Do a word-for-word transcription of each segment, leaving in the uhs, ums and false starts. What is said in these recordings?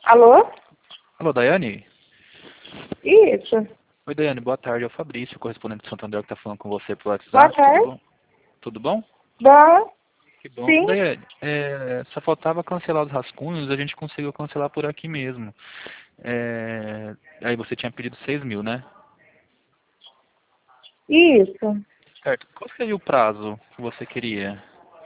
Alô? Alô, Daiane? Isso. Oi, Daiane, boa tarde. É o Fabrício, correspondente de Santander, que está falando com você pelo Boa WhatsApp. Tudo tarde. bom? Tudo bom? Bom? Que bom. Sim. Daiane, é, só faltava cancelar os rascunhos, a gente conseguiu cancelar por aqui mesmo. É, aí você tinha pedido seis mil, né? Isso. Certo. Qual seria o prazo que você queria?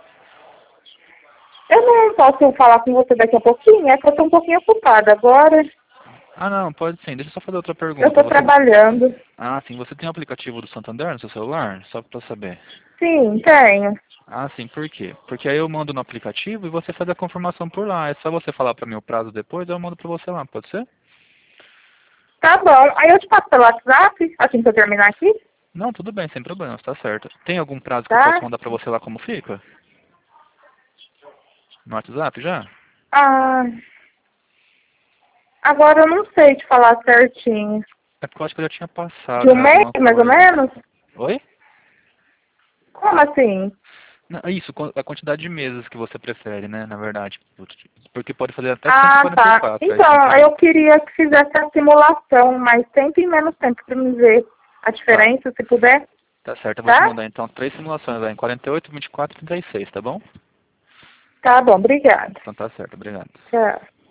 Eu não posso falar com você daqui a pouquinho, é que eu estou um pouquinho ocupada agora. Ah, não, pode sim. Deixa eu só fazer outra Eu pergunta. estou Você... trabalhando. Ah, sim. Você tem o aplicativo do Santander no seu celular? Só para saber. Sim, tenho. Ah, sim. Por quê? Porque aí eu mando no aplicativo e você faz a confirmação por lá. É só você falar para mim o prazo depois, eu mando para você lá. Pode ser? Tá bom. Aí eu te passo pelo WhatsApp, assim que eu terminar aqui, Não, tudo bem, sem problema, está certo. Tem algum prazo que eu posso tá? mandar para você lá como fica? No WhatsApp já? Ah, agora eu não sei te falar certinho. É porque eu acho que eu já tinha passado De um em mês, alguma mais ou coisa. menos? Oi? Como assim? Não, isso, quan- a quantidade de meses que você prefere, né, na verdade. Porque pode fazer até cento e Ah, quarenta e tá. quatro, aí tem Então, que ver. eu queria que fizesse a simulação, mas sempre em menos tempo para me ver a Tá, diferença, se puder, tá certo. Eu vou te tá? mandar então três simulações lá em quarenta e oito, vinte e quatro e trinta e seis, tá bom? Tá bom, obrigada. Então tá certo, obrigado. Tchau.